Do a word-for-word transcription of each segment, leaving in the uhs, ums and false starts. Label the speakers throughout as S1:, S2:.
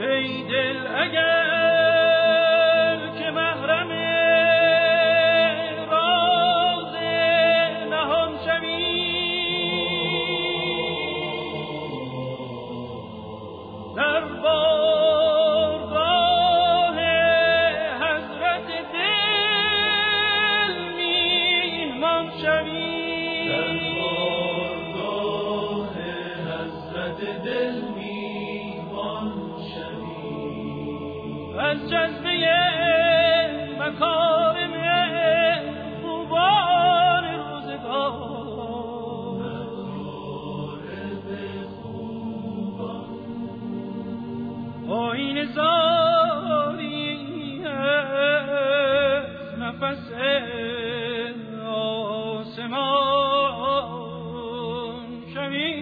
S1: ای دل اگر که محرم راز نهان شوی، در بارگاه حضرت دل میهمان شوی، در بارگاه حضرت دل میهمان شوی، از جذبه مکارم خوبان روزگار، آیین زاری از نفس آسمان شوی،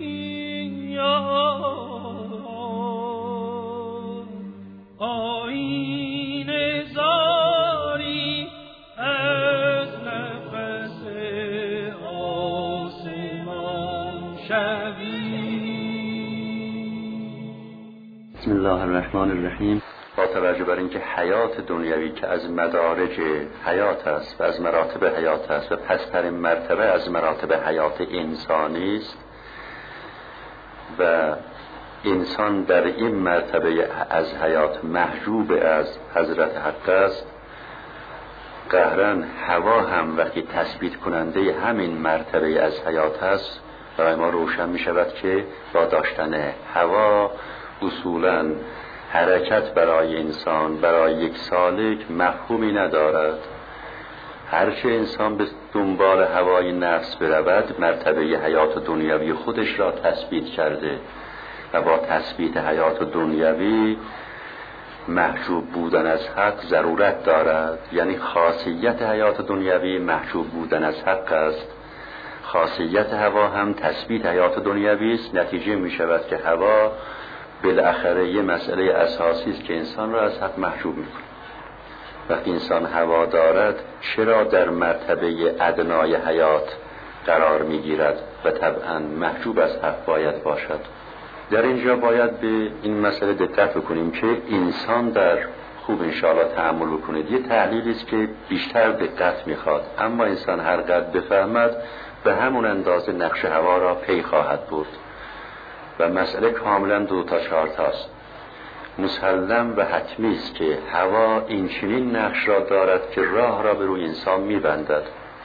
S1: آیین زاری از نفس آسمان شوی.
S2: بسم الله الرحمن الرحیم. با توجه بر اینکه حیات دنیوی که از مدارج حیات است و از مراتب حیات است و پسترین مرتبه از مراتب حیات انسانی است و انسان در این مرتبه از حیات محجوب از حضرت حق است، قهرن هوا هم وقتی تثبیت کننده همین مرتبه از حیات است، برای ما روشن می شود که با داشتن هوا اصولاً حرکت برای انسان، برای یک سالک مفهومی ندارد. هرچه انسان به دنبال هوای نفس برود، مرتبه حیات دنیوی خودش را تثبیت کرده و با تثبیت حیات دنیوی محجوب بودن از حق ضرورت دارد. یعنی خاصیت حیات دنیوی محجوب بودن از حق است، خاصیت هوا هم تثبیت حیات دنیوی است. نتیجه می شود که هوا بالاخره یه مسئله اساسی است که انسان را از حق محجوب میکنه. وقتی انسان هوا دارد چرا در مرتبه ادنای حیات قرار میگیرد و طبعا محجوب از حق باید باشد. در اینجا باید به این مسئله دقت بکنیم که انسان در خوب انشاءالله تأمل بکنید. یه تحلیلی است که بیشتر دقت میخواد، اما انسان هر قدر بفهمد به همون اندازه نقش هوا را پی خواهد برد و مسئله کاملا دو تا چهار تاست. مسلم و حتمی است که هوا این چنین نقش را دارد که راه را به روی انسان میبندد.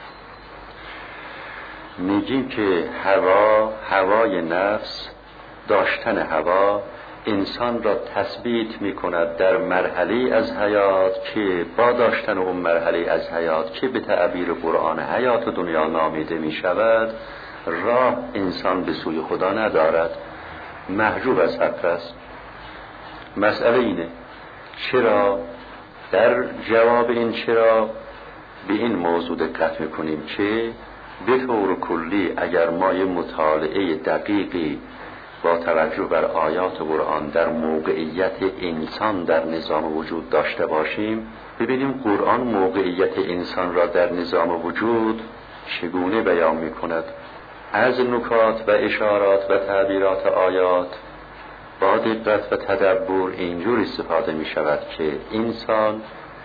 S2: میگیم که هوا، هوای نفس، داشتن هوا انسان را تثبیت میکند در مرحله از حیات که با داشتن اون مرحله از حیات که به تعبیر قرآن حیات دنیا نامیده میشود، راه انسان به سوی خدا ندارد، محجوب از حق است. مسئله اینه چرا؟ در جواب این چرا به این موضوع دقت میکنیم که به طور کلی اگر ما یه مطالعه دقیقی با توجه بر آیات قرآن در موقعیت انسان در نظام وجود داشته باشیم، ببینیم قرآن موقعیت انسان را در نظام وجود چگونه بیان میکند. از نکات و اشارات و تعبیرات آیات با دقت و تدبر اینجور استفاده می شود که انسان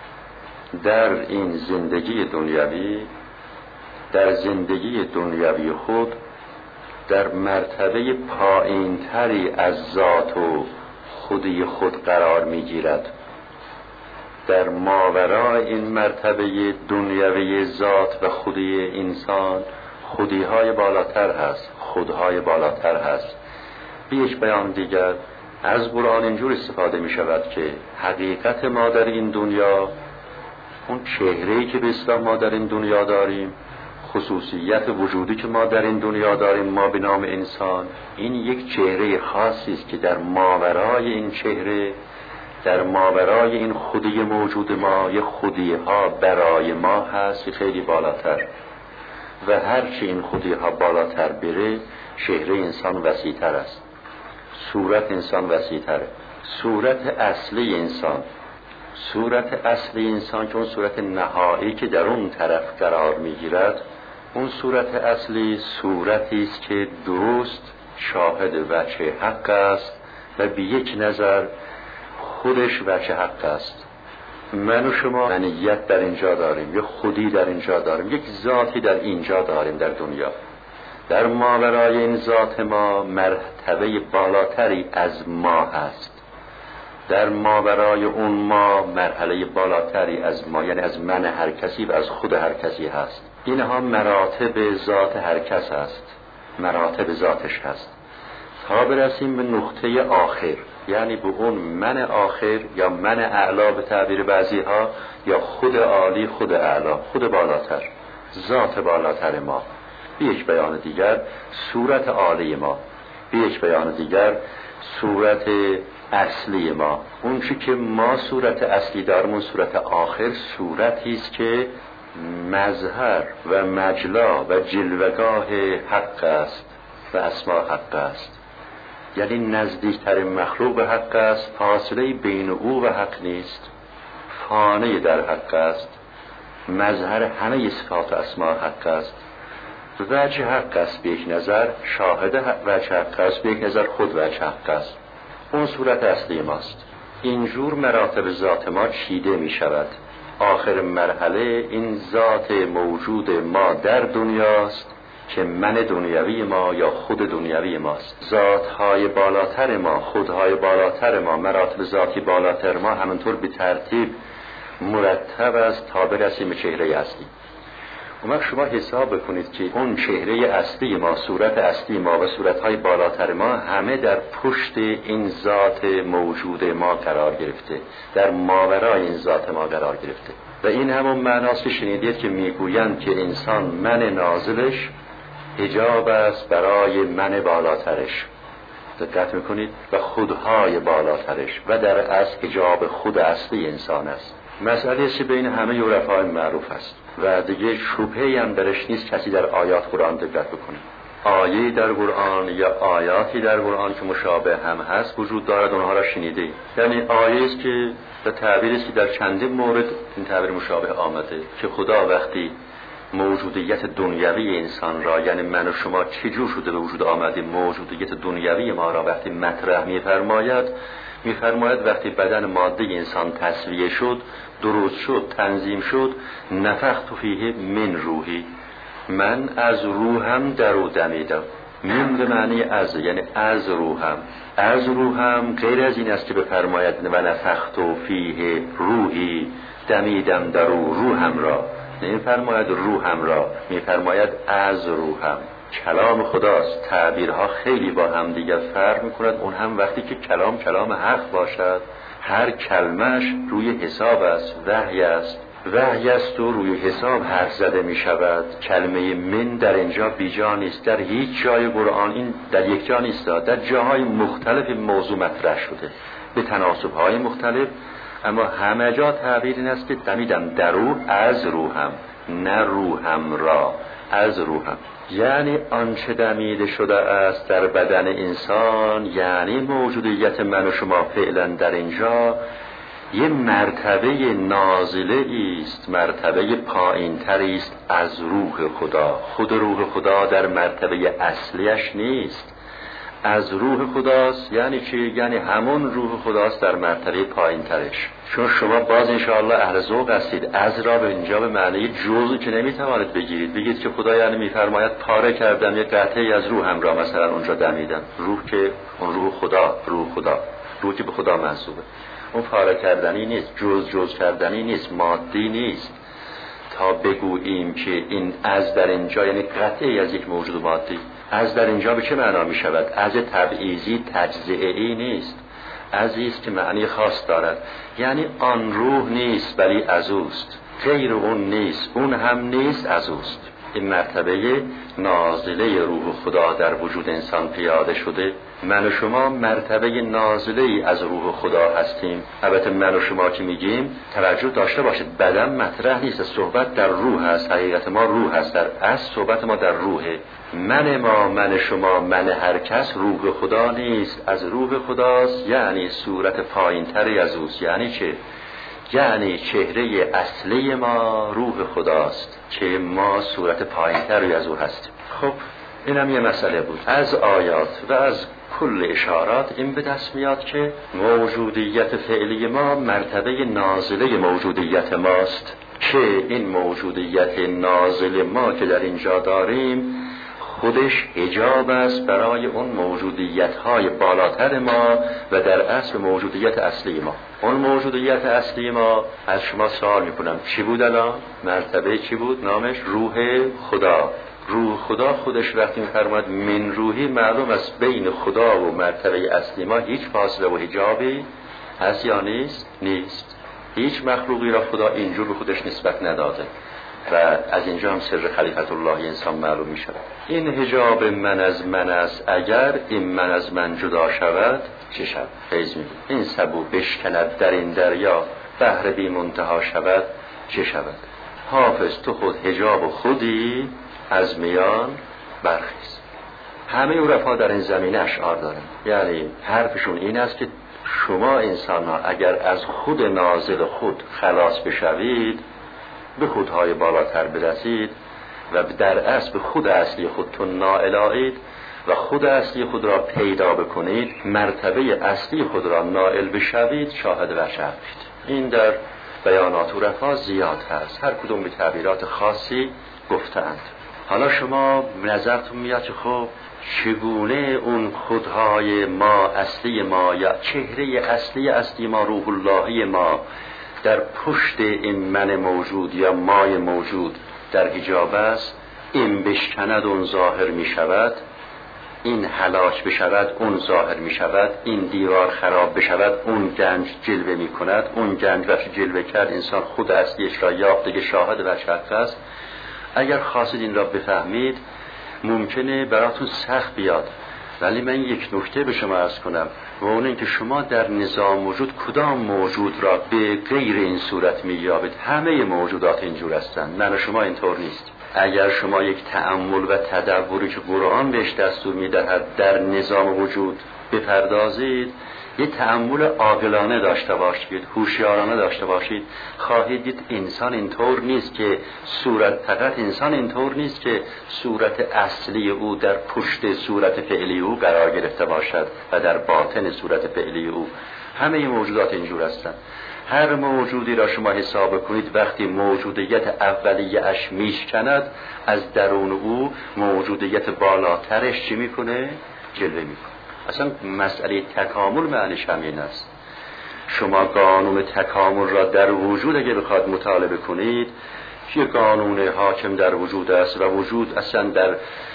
S2: در این زندگی دنیوی، در زندگی دنیوی خود در مرتبه پایین تری از ذات و خودی خود قرار می گیرد. در ماورای این مرتبه دنیوی ذات و خودی انسان خودیهای بالاتر هست، خودهای بالاتر هست. به یک بیان دیگر از قرآن اینجور استفاده می شود که حقیقت ما در این دنیا، اون چهره‌ای که به اصطلاح ما در این دنیا داریم، خصوصیت وجودی که ما در این دنیا داریم ما به نام انسان، این یک چهره خاصی است که در ماورای این چهره، در ماورای این خودی موجود ما یه خودی ها برای ما هست خیلی بالاتر، و هرچی این خودی ها بالاتر بره چهره انسان وسیع‌تر است، صورت انسان وسیع‌تره. صورت اصلی انسان، صورت اصلی انسان که اون صورت نهایی که در اون طرف قرار میگیرد، اون صورت اصلی صورتی است که درست شاهد وجه حق است و به یک نظر خودش وجه حق است. من و شما منیت در اینجا داریم، یک خودی در اینجا داریم، یک ذاتی در اینجا داریم در دنیا. در ماورای این ذات ما مرتبه بالاتری از ما هست. در ماورای اون ما مرحله بالاتری از ما، یعنی از من هر کسی و از خود هر کسی هست. اینها مراتب ذات هر کس هست، مراتب ذاتش هست، تا برسیم به نقطه آخر، یعنی به اون من آخر یا من اعلا به تعبیر بعضی ها، یا خود عالی، خود اعلا، خود بالاتر، ذات بالاتر ما. به یک بیان دیگر صورت عالی ما، به یک بیان دیگر صورت اصلی ما. اون چی که ما صورت اصلی داریم، اون صورت آخر صورتی است که مظهر و مجلا و جلوگاه حق است و اسماء حق است، یعنی نزدیکترین مخلوق به حق است، فاصله بین او و حق نیست، فانه در حق است، مظهر همه صفات و اسماء حق است، وجه حق است به یک نظر، شاهد وجه حق است به یک نظر، خود وجه حق است. اون صورت اصلی ماست. اینجور مراتب ذات ما چیده می شود. آخر مرحله این ذات موجود ما در دنیاست که من دنیوی ما یا خود دنیوی ماست. ذاتهای بالاتر ما، خودهای بالاتر ما، مراتب ذاتی بالاتر ما همونطور به ترتیب مرتب است تا برسیم به چهره اصلی. اون وقت شما حساب بکنید که اون چهره اصلی ما، صورت اصلی ما و صورتهای بالاتر ما همه در پشت این ذات موجود ما قرار گرفته، در ماورای این ذات ما قرار گرفته. و این همون معناست که شنیدید که میگویند که انسان من نازلش حجاب است برای من بالاترش. دقت میکنید؟ و خودهای بالاترش و در اصل حجاب خود اصلی انسان است. مسئله سی بین همه عرفای معروف است و دیگه شبهه‌ای هم درش نیست کسی در آیات قرآن دقت بکنه. آیه در قرآن یا آیاتی در قرآن که مشابه هم هست وجود دارد، اونها را شنیده. یعنی آیه است که به تعبیر است که در چندین مورد این تعبیر مشابه آمده که خدا وقتی موجودیت دنیوی انسان را، یعنی من و شما چجور شده به وجود آمدیم، موجودیت دنیوی ما را وقتی مطرح می‌فرماید، می‌فرماید وقتی بدن ماده انسان تصویه شد، درست شد، تنظیم شد، نفخت فیه من روحی، من از روحم در او دمیدم. من به معنی از، یعنی از روحم. از روحم غیر از این است که بفرماید و نفخت فیه روحی، دمیدم در او روحم را. نمی‌فرماید روحم را، می‌فرماید از روحم. کلام خداست، تعبیرها خیلی با هم دیگر فرق می‌کند. اون هم وقتی که کلام کلام حق باشد، هر کلمش روی حساب است، وحی است، وحی است و روی حساب حرف زده می شود. کلمه من در اینجا بیجا نیست، در هیچ جای قرآن این در یک جا نیست، در جاهای مختلف موضوع مطرح شده به تناسب‌های مختلف، اما همه جا تعبیر این است که دمیدم در او از روحم، نه روحم را، از روحم. یعنی آنچه دمیده شده است در بدن انسان، یعنی موجودیت من و شما فعلا در اینجا یه مرتبه نازله است، مرتبه پایین تری است از روح خدا. خود روح خدا در مرتبه اصلیش نیست، از روح خداست. یعنی چی؟ یعنی همون روح خداست در مرتبه پایین ترش. چون شما باز انشاءالله اهل ذوق هستید، از را به اینجا به معنی جزئی که نمیتوانید بگیرید، بگید که خدا یعنی میفرماید پاره کردم یک قطعی از روحم را مثلا اونجا دمیدم. روح که اون روح خدا، روح خدا، روح که به خدا منسوبه، اون پاره کردنی نیست، جز جز کردنی نیست، مادی نیست. تا بگوییم که این از در اینجا یعنی قطعی از یک موجود مادی. از در اینجا به چه معنا می شود؟ از تبعیضی تجزئه‌ای نیست، ازی است که معنی خاص دارد. یعنی آن روح نیست ولی از اوست، غیر اون نیست، اون هم نیست، از اوست. این مرتبه نازله روح خدا در وجود انسان پیاده شده. من و شما مرتبه نازله از روح خدا هستیم. البته من و شما که میگیم توجه داشته باشید، بدن مطرح نیست، صحبت در روح است، حقیقت ما روح است، در اصل صحبت ما در روحه. من ما، من شما، من هر کس روح خدا نیست، از روح خداست، یعنی صورت پایین تری از اوست. یعنی چه؟ یعنی چهره اصلی ما روح خداست که ما صورت پایین تری از او هستیم. خب این هم یه مسئله بود. از آیات و از کل اشارات این به دست میاد که موجودیت فعلی ما مرتبه نازله موجودیت ماست که این موجودیت نازل ما که در اینجا داریم خودش حجاب است برای اون موجودیت‌های بالاتر ما و در اصل موجودیت اصلی ما. اون موجودیت اصلی ما از شما سوال میکنم چی بود الان؟ مرتبه چی بود؟ نامش روح خدا. روح خدا خودش وقتی می‌فرماید من روحی، معلوم است بین خدا و مرتبه اصلی ما هیچ فاصله و حجابی هست یا نیست؟ نیست. هیچ مخلوقی را خدا اینجور به خودش نسبت نداده و از اینجا هم سر خلیفت الله انسان معلوم می شود. این حجاب من از من است، اگر این من از من جدا شود چه شود؟ فیض می بود. این سبو بشکند در این دریا، بحر بی منتها شود چه شود؟ حافظ تو خود حجاب خودی از میان برخیز. همه عرفا در این زمینه اشعار دارن، یعنی حرفشون این است که شما انسان ها اگر از خود نازل خود خلاص بشوید، به خودهای بالاتر برسید و در اصل به خود اصلی خودتون نائلایید و خود اصلی خود را پیدا بکنید، مرتبه اصلی خود را نائل بشوید، شاهد و شاهدید. این در بیانات عرفا زیاد هست، هر کدوم به تعبیرات خاصی گفتند. حالا شما نظرتون میاد که خب چگونه اون خودهای ما اصلی ما یا چهره اصلی اصلی ما روح اللهی ما در پشت این من موجود یا مای موجود در حجاب است، این بشکند اون ظاهر می شود، این هلاک بشود اون ظاهر می شود، این دیوار خراب بشود اون گنج جلوه می کند، اون گنج وقتی جلوه کرد انسان خود اصلیش را یافت، دیگه شاهد و شاهد است. اگر خواستید این را بفهمید ممکنه براتون سخت بیاد، ولی من یک نکته به شما عرض کنم و اون این که شما در نظام وجود کدام موجود را به غیر این صورت می‌یابید؟ همه موجودات اینجور هستند، من و شما اینطور نیست. اگر شما یک تأمل و تدبری که قرآن بهش دستور می‌دهد در نظام وجود بپردازید، یه تأمل عاقلانه داشته باشید، هوشیارانه داشته باشید، خواهید دید انسان اینطور نیست که صورت، فقط انسان اینطور نیست که صورت اصلی او در پشت صورت فعلی او قرار گرفته باشد و در باطن صورت فعلی او. همه موجودات اینجور هستند. هر موجودی را شما حساب کنید وقتی موجودیت اولیه اش میشکند، از درون او موجودیت بالاترش چی میکنه؟ جلوه میکنه. اصلا مسئله تکامل معنیش همین است. شما قانون تکامل را در وجود اگه بخواد مطالعه کنید، که قانون حاکم در وجود است و وجود اصلا در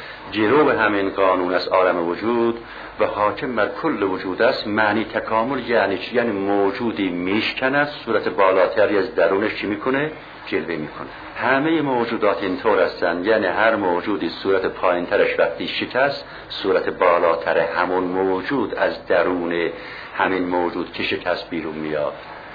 S2: جلو همین قانون است، عالم وجود و حاکم بر کل وجود است. معنی تکامل یعنی چی؟ یعنی موجودی میشکند، صورت بالاتری از درونش چی میکنه؟ جلوه میکنه. همه موجودات اینطور هستند، یعنی هر موجودی صورت پایینترش وقتی شکست، صورت بالاتر همون موجود از درون همین موجود که شکست بیرون میاد.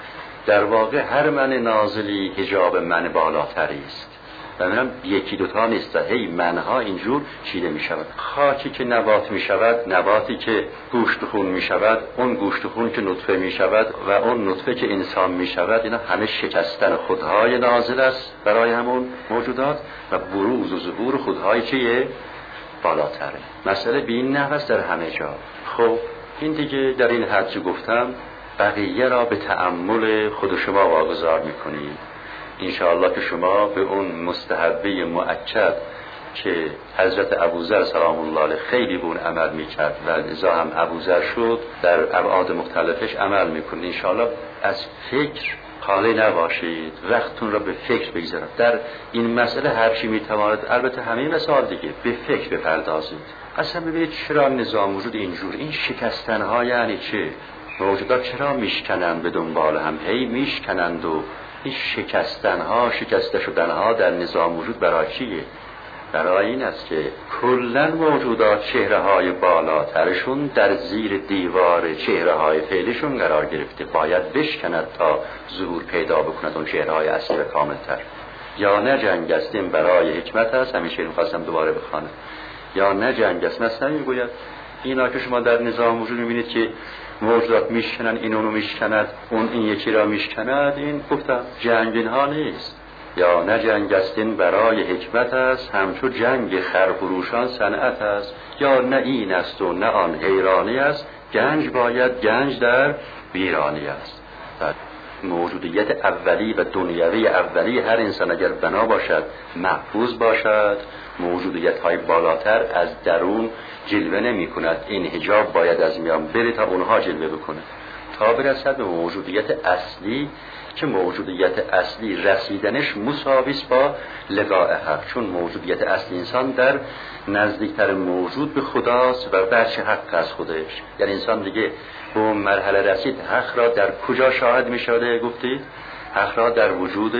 S2: در واقع هر من نازلی حجاب من بالاتری است. ببینم یکی دوتا نیست، هی منها اینجور چیده می شود. خاکی که نبات می شود، نباتی که گوشت خون می شود، اون گوشت خون که نطفه می شود و اون نطفه که انسان می شود، اینا همه شکستن خودهای نازل است برای همون موجودات و بروز و ظهور خودهای که بالاتره. مسئله به این نحو است در همه جا. خب این دیگه در این حد که گفتم بقیه را به تأمل خود شما واگذار می کنید. انشاءالله که شما به اون مستحبه مؤکد که حضرت ابوذر سلام الله علیه خیلی به اون عمل میکرد و لذا هم ابوذر شد، در ابعاد مختلفش عمل میکنید. انشاءالله از فکر خالی نباشید، وقتتون را به فکر بگذارید. در این مسئله هر چی میتواند، البته همه مسائل دیگه، به فکر بپردازید. اصلا ببینید چرا نظام وجود اینجور، این شکستن ها یعنی چه؟ موجودات چرا میشکنند به دنبال هم، هی میشکنند و این شکستن ها، شکسته شدن ها در نظام وجود برای چیه؟ برای این است که کلن موجودات چهره های بالاترشون در زیر دیوار چهره های فعلیشون قرار گرفته، باید بشکند تا ظهور پیدا بکند اون چهره های اصلی و کاملتر. یا نه جنگ است، این برای حکمت است، همیشه این خواستم دوباره بخوانم. یا نه جنگ است، مثلا میگوید اینا که شما در نظام وجود میبینید که موجودات میشکنن، این اونو میشکند، اون این یکی را میشکند، این گفتم جنگ اینها نیست. یا نه جنگ است این برای حکمت است، همچو جنگ خرفروشان صنعت است. یا نه این است و نه آن حیرانی است، گنج باید گنج در ویرانی است. موجودیت اولی و دنیوی اولی هر انسان اگر بنا باشد، محفوظ باشد، موجودیت های بالاتر از درون جلوه نمی کند. این حجاب باید از میان بره تا اونها جلوه بکنه، تا برسد به موجودیت اصلی که موجودیت اصلی رسیدنش مساویست با لقاء حق. چون موجودیت اصلی انسان در نزدیکتر موجود به خداست و بچه حق از خودش. یعنی انسان دیگه به اون مرحله رسید، حق را در کجا شاهد می شود؟ گفتید حق را در وجود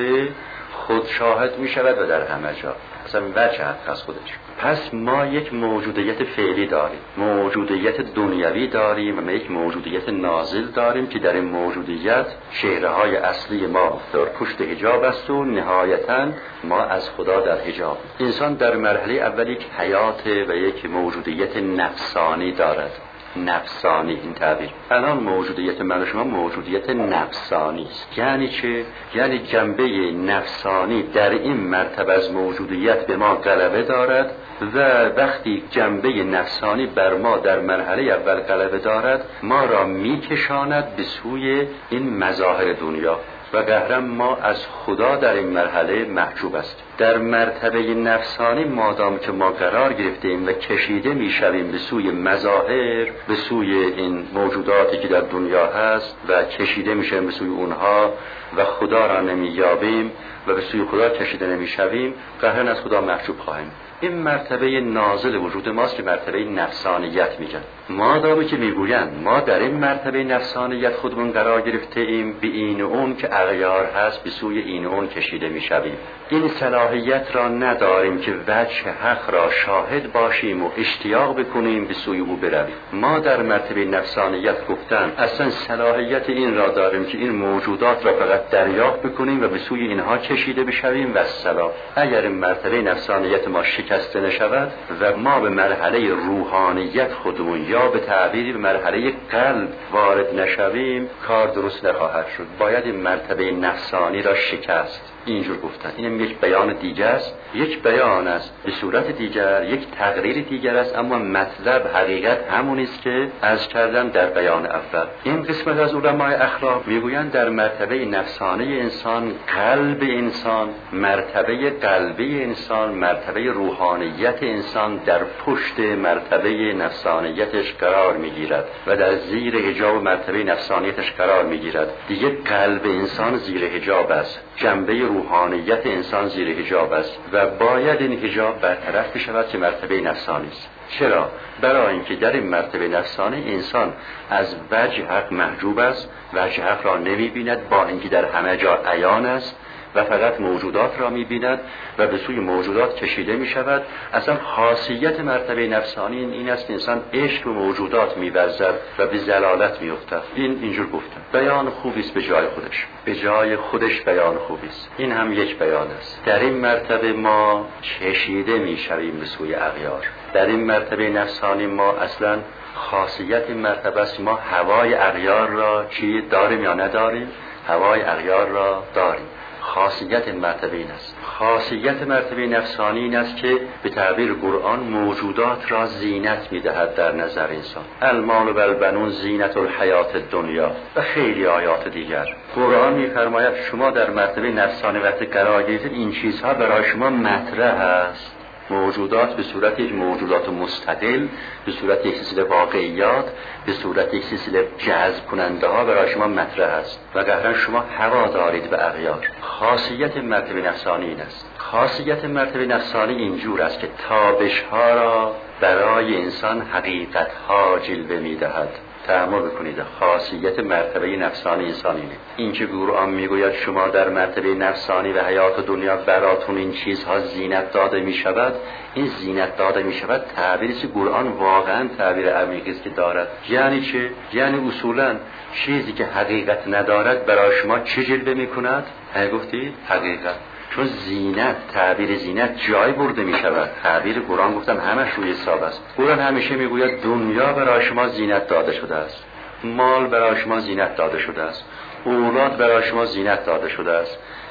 S2: خود شاهد می شود و در همه جا، اصلا بچه حق از خودش. پس ما یک موجودیت فعلی داریم، موجودیت دنیوی داریم و ما یک موجودیت نازل داریم که در این موجودیت چهره های اصلی ما در پشت حجاب است و نهایتاً ما از خدا در حجاب. انسان در مرحله اولی یک حیات و یک موجودیت نفسانی دارد. نفسانی این تعبیر. الان موجودیت من و شما موجودیت نفسانی است. یعنی چه؟ یعنی جنبه نفسانی در این مرتبه از موجودیت به ما غلبه دارد و وقتی جنبه نفسانی بر ما در مرحله اول غلبه دارد، ما را میکشاند به سوی این مظاهر دنیا و قهرم ما از خدا در این مرحله محجوب است. در مرتبه نفسانی مادام که ما قرار گرفتیم و کشیده میشویم به سوی مظاهر، به سوی این موجوداتی که در دنیا هست و کشیده میشویم به سوی اونها و خدا را نمییابیم و به سوی خدا کشیده نمیشویم، قهرن از خدا محجوب خواهیم. این مرتبه نازل وجود ماست که مرتبه نفسانیت میگن. مادامی که میگویند ما در این مرتبه نفسانیت خودمون قرار گرفته ایم، به این و اون که اغیار هست به سوی این و اون کشیده میشویم. این صلاحیت را نداریم که وجه حق را شاهد باشیم و اشتیاق بکنیم به سوی او برویم. ما در مرتبه نفسانیت گفتن اصلا صلاحیت این را داریم که این موجودات را فقط دریافت بکنیم و به سوی اینها کشیده بشویم و السلام. اگر این مرتبه نفسانیت ما شکسته نشود و ما به مرحله روحانیت خودمون یا به تعبیری به مرحله قلب وارد نشویم، کار درست نخواهد شد. باید این مرتبه نفسانی را شکست. اینجور گفتن. اینم یک بیان دیگر است، یک بیان است به صورت دیگر، یک تقریر دیگر است، اما مطلب حقیقت همون است که عرض کردم در بیان اول. این قسمت از علمای اخلاق میگویند در مرتبه نفسانی انسان، قلب انسان، مرتبه قلبی انسان، مرتبه روحانیت انسان در پشت مرتبه نفسانیتش قرار میگیرد و در زیر حجاب مرتبه نفسانیتش قرار میگیرد. دیگه قلب انسان زیر حجاب است، جنبه روحانیت انسان زیر حجاب است و باید این حجاب برطرف بشود که مرتبه نفسانی است. چرا؟ برای اینکه در این مرتبه نفسانی انسان از وجه حق محجوب است، وجه حق را نمی بیند، با اینکه در همه جا عیان است و فقط موجودات را می بیند و به سوی موجودات کشیده می شود. اصلا خاصیت مرتبه نفسانی این است که انسان عشق به موجودات می ورزد و به ضلالت می افتد. این اینجور گفتم. بیان خوبی است به جای خودش، به جای خودش بیان خوبی است. این هم یک بیان است. در این مرتبه ما کشیده می شویم به سوی اغیار. در این مرتبه نفسانی ما اصلا خاصیت این مرتبه است ما هوای اغیار را چی داریم یا نداریم؟ هوای اغیار را داریم. خاصیت این مرتبه این است. خاصیت مرتبه نفسانی این است که به تعبیر قرآن موجودات را زینت می‌دهد در نظر انسان. المال و البنون زینت الحیات الدنیا و خیلی آیات دیگر. قرآن می‌فرماید شما در مرتبه نفسانی وقتی قرار گرفتید این چیزها برای شما مطرح است. موجودات به صورت یک موجودات مستقل، به صورت یک سلسله واقعیات، به صورت یک سلسله جذب کننده ها برای شما مطرح است و قهرن شما هوا دارید به اغیار. خاصیت مرتبه نفسانی این است. خاصیت مرتبه نفسانی اینجور است که تابش ها را برای انسان حقیقت ها جلوه می دهد. تأمل بکنید خاصیت مرتبه نفسانی انسانی اینه. این که قرآن میگوید شما در مرتبه نفسانی و حیات دنیا براتون این چیزها زینت داده می شود، این زینت داده می شود تعبیری که قرآن واقعا تعبیر عمیقی است که دارد. یعنی چه؟ یعنی اصولا چیزی که حقیقت ندارد برای شما چه جلوه می کند؟ گفتید حقیقت. چون زینت، تعبیر زینت جای برده می شود. تعبیر قرآن گفتم همش روی حساب است. قرآن همیشه می گوید دنیا برای شما زینت داده شده است، مال برای شما زینت داده شده است، اولاد برای شما زینت داده شده است.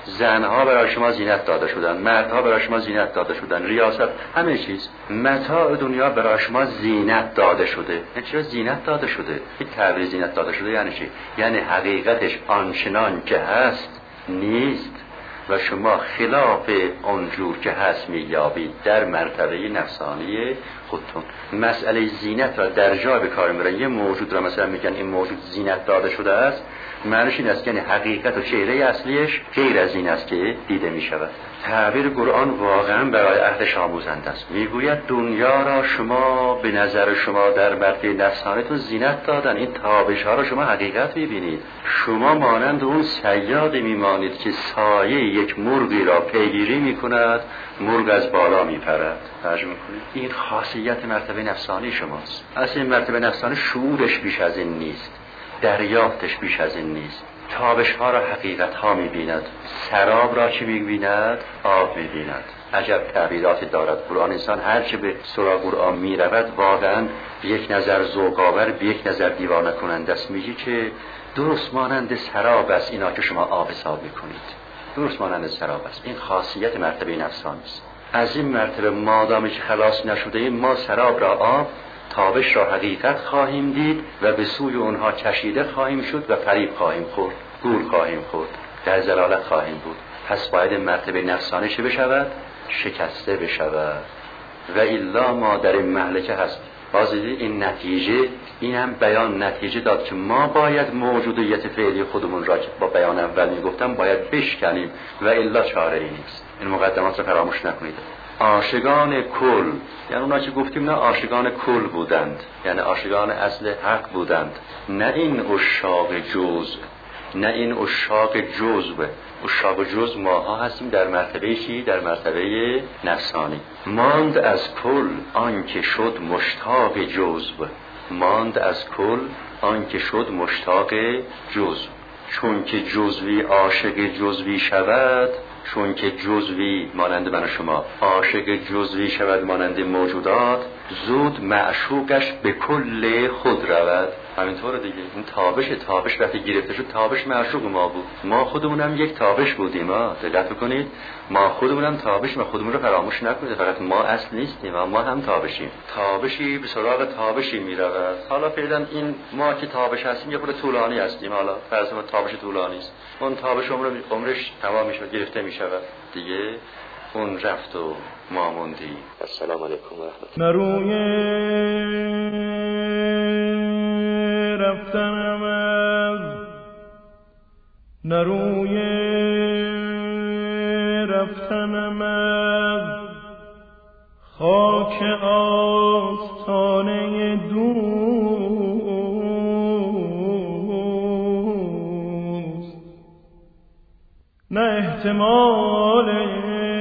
S2: زنها برای شما زینت داده شدن، مردها برای شما زینت داده شدن، ریاست، همه چیز، متاع دنیا برای شما زینت داده شده. یعنی چرا زینت داده شده؟ این تعبیر زینت داده شده یعنی چی؟ یعنی حقیقتش آنچنان که هست نیست و شما خلاف اونجور که هست می‌یابید در مرتبه نفسانی خودتون. مسئله زینت را در جا به کار می‌برن. یه موجود را مثلا میگن این موجود زینت داده شده است، معنیش این است یعنی حقیقت و چهره اصلیش غیر از این است که دیده می‌شود. تعبیر قرآن واقعا برای اهل آموزنده است. میگوید دنیا را شما به نظر شما در مرتبه نفسانیتون زینت دادن، این تابش ها را شما حقیقت می‌بینید. شما مانند اون صیادی میمانید که سایه یک مرغی را پیگیری می‌کند، مرغ از بالا میپرد. ترجمه کنید این خاصیت مرتبه نفسانی شماست. اصلا این مرتبه نفسانی شعورش بیش از این نیست، دریافتش بیش از این نیست. تابش ها را حقیقت ها می‌بیند. سراب را چی می‌بیند؟ آب می‌بیند. عجب تعبیراتی دارد قرآن. انسان هرچه به سراغ قرآن می‌رود واقعا یک نظر ذوق‌آور، به یک نظر دیوانه کننده است. میگی که درست مانند سراب است اینا که شما آب حساب می‌کنید، درست مانند سراب است. این خاصیت مرتبه نفسانی است. از این مرتبه مادامی که خلاص نشده ایم، ما سراب را آب، تابش را حقیقت خواهیم دید و به سوی اونها کشیده خواهیم شد و فریب خواهیم خورد، گول خواهیم خورد، در ضلالت خواهیم بود. پس باید مرتبه نفسانی چه بشود؟ شکسته بشود و الا ما در این مهلکه هست. باز این نتیجه، این هم بیان نتیجه داد که ما باید موجودیت فعلی خودمون را که با بیان اول میگفتم باید بشکنیم و الا چاره ای نیست. این مقدمات رو فراموش نکنید. عاشقان کل، یعنی اونا که گفتیم نه عاشقان کل بودند، یعنی عاشقان اصل حق بودند، نه این عشاق جزء، نه این عشاق جزء. عشاق جزء ماها هستیم در مرتبه چی؟ در مرتبه نفسانی. ماند از کل آن که شد مشتاق جزء، ماند از کل آن که شد مشتاق جزء. چون که جزوی عاشق جزوی شود، چون که جزوی مانند من و شما عاشق جزوی شود مانند موجودات، زود معشوقش به کل خود رود. همینطور دیگه. این تابش تابش وقتی گرفته شد، تابش معشوق ما بود. ما خودمونم یک تابش بودیم. ها دقت بکنید، ما خودمونم تابش، ما خودمون رو فراموش نکنید. فقط ما اصل نیستیم، ما هم تابشیم. تابشی به سراغ تابشی میرود. حالا فعلا این ما که تابش هستیم یه خورده طولانی هستیم. حالا فرض ما تابش طولانی است. اون تابش عمر عمرش تمام میشه، گرفته میشود دیگه. اون رفت و ما موندیم. السلام علیکم و رحمت الله.
S1: نروی رفتنم از نروی رفتنم از خاک آستانه دوست، نه احتمال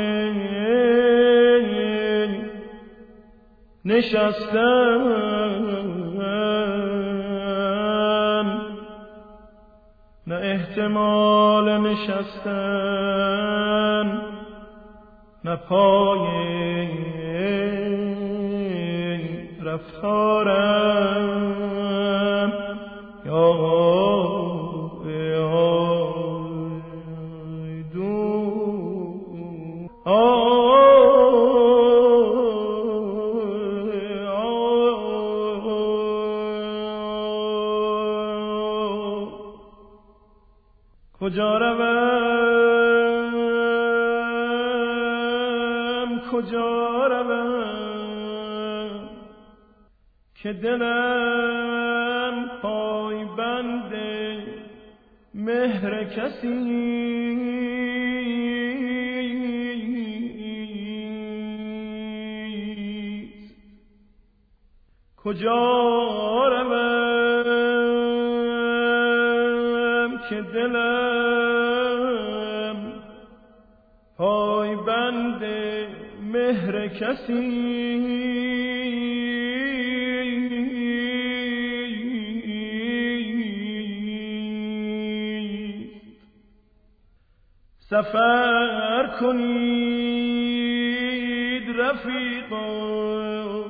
S1: نشستن، نه احتمال نشستن، نه پای رفتارم. یا کجا روم کجا روم که دلم پای بند مهر کسیست. کجا روم که دلم پای بند مهر کسیست. سفر کنید رفیقا،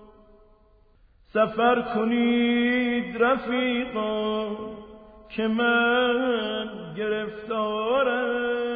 S1: سفر کنید رفیقا که من گرفتارم.